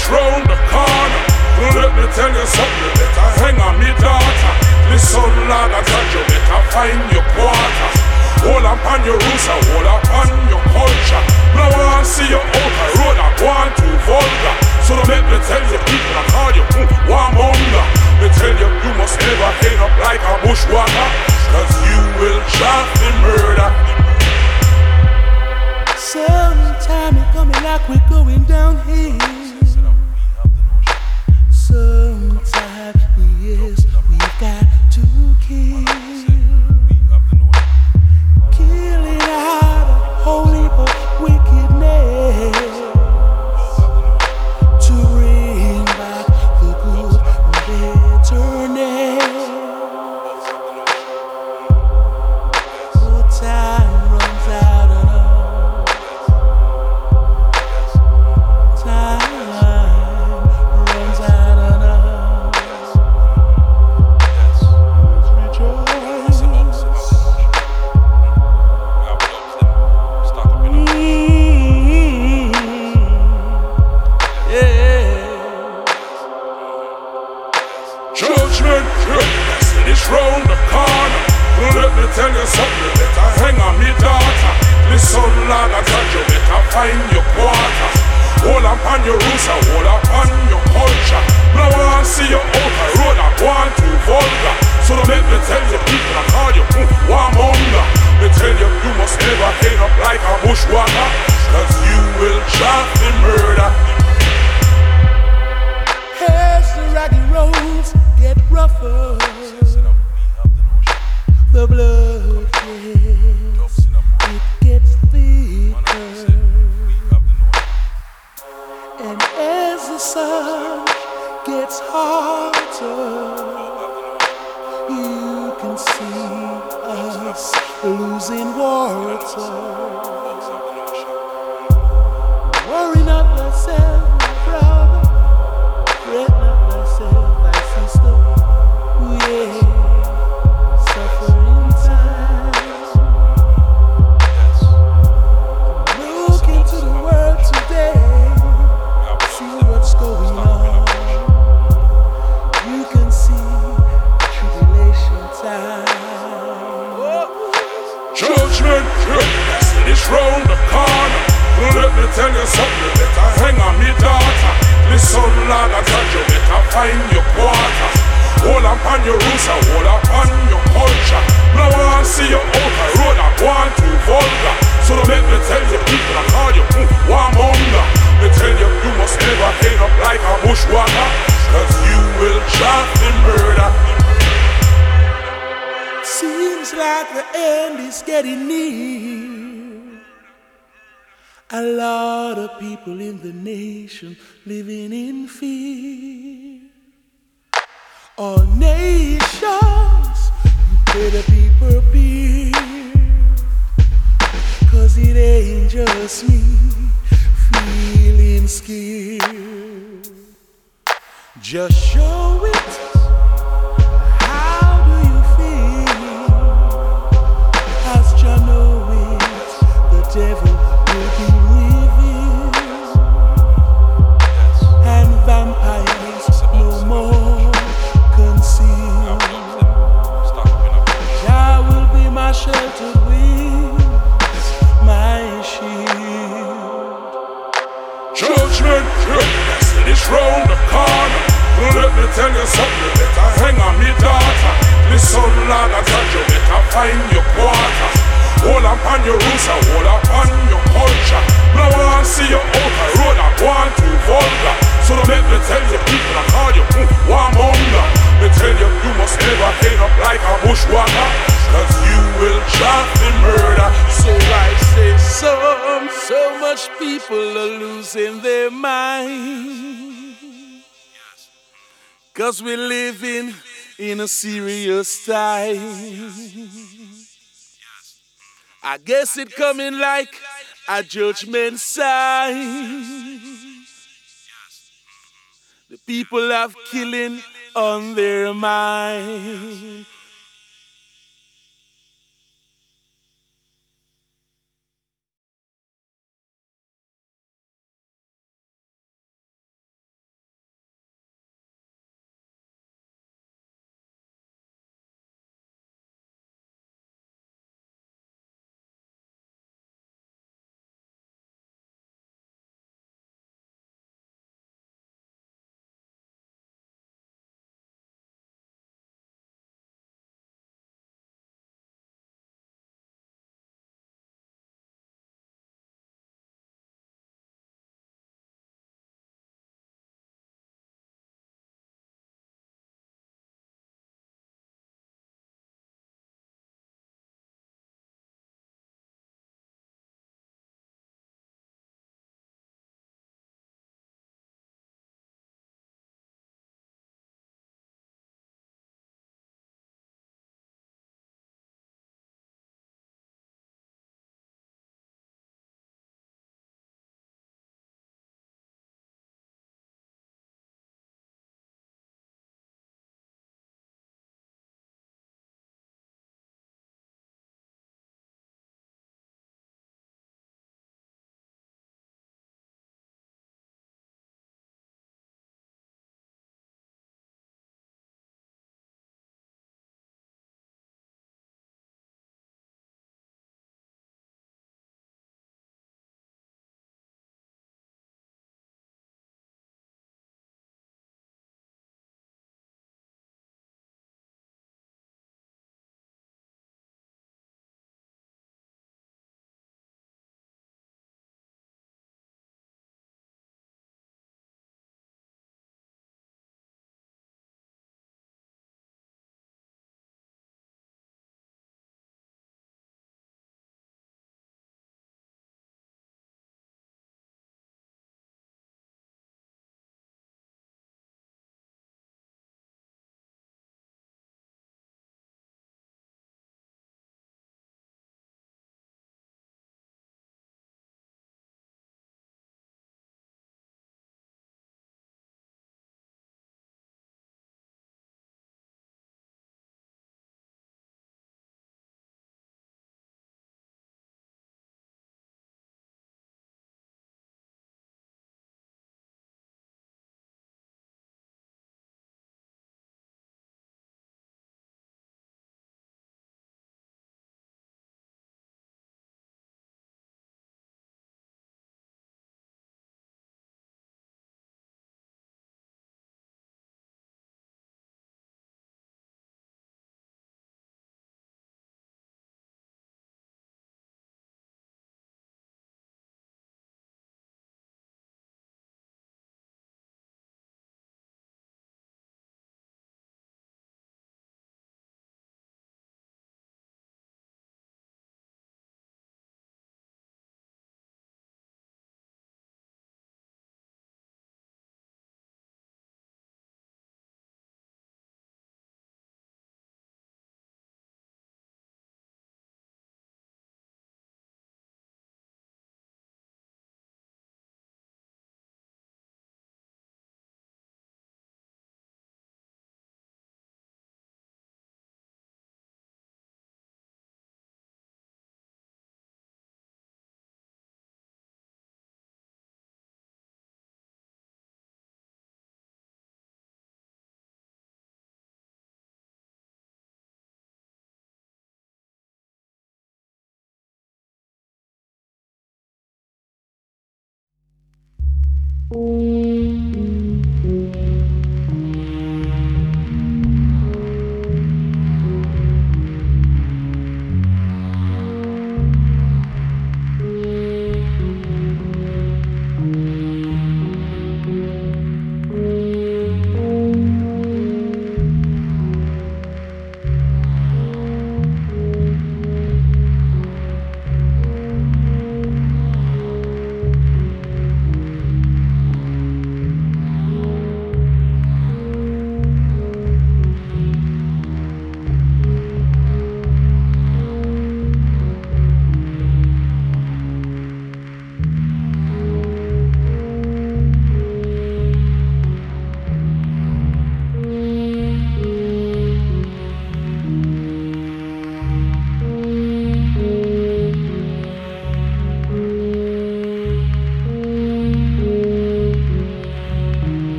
finish round the corner. Let me tell you something, you better hang on me daughter. Listen, Lord, I tell you better find your quarters. Hold up on your roots and hold up on your culture. No one see you out the road, I want to vulgar. So don't let me tell you people, I call you warm hunger. They tell you you must never end up like a bushwhacker, cause you will drop the murder. Sometime it coming like we're going downhill. Sometime, yes, we've got to kill. Killing out a whole heap of wickedness to bring back the good bitterness. Oh, time runs out on us. Time runs out on us. Let's rejoice. Judgment, it's round the corner. Let me tell you something, you better hang on me daughter. Listen, Lord, I tell you better find your quarters. Hold up on your roots and hold up on your culture. No one see you out the road, I want to vulgar. So don't let me tell you people, I call you warm hunger. They tell you you must never end up like a bushwhacker, cause you will drop the murder. As the rocky roads get rougher, the blood, yes, it gets thicker. And as the sun gets hotter, you can see us losing water. Worry not thyself, my brother. Fret not thyself, thy sister. Ooh, yeah. Suffering times. Look into the world today. See what's going on. You can see tribulation time. Judgment, it's round the corner. Let me tell you something, you better hang on me daughter. Listen, Lord, I tell you better find your quarters. Hold up on your roots and hold up on your culture. No one see you out the road, I want to vulgar. So don't let me tell you people, I call you warm hunger. They tell you you must never end up like a bushwhacker, cause you will drop the murder. Seems like the end is getting near. A lot of people in the nation living in fear. All nations, you better be prepared, cause it ain't just me feeling scared. Just show it. How do you feel? As you know it, the devil will be revealed, and vampires no more concealed. Jah will be my sheltered wings, my shield. Judgment, it's round the corner. Let me tell you something, you better hang on me daughter. Listen, Lord, I tell you better find your quarters. Hold up on your roots and hold up on your culture. No one see you out the road, I want to vulgar. So don't let me tell you people, I call you warm hunger. They tell you you must never end up like a bushwhacker, cause you will drop the murder. So I say so much people are losing their mind, cause we're living in a serious time. I guess it coming like a judgment sign. The people have killing on their mind.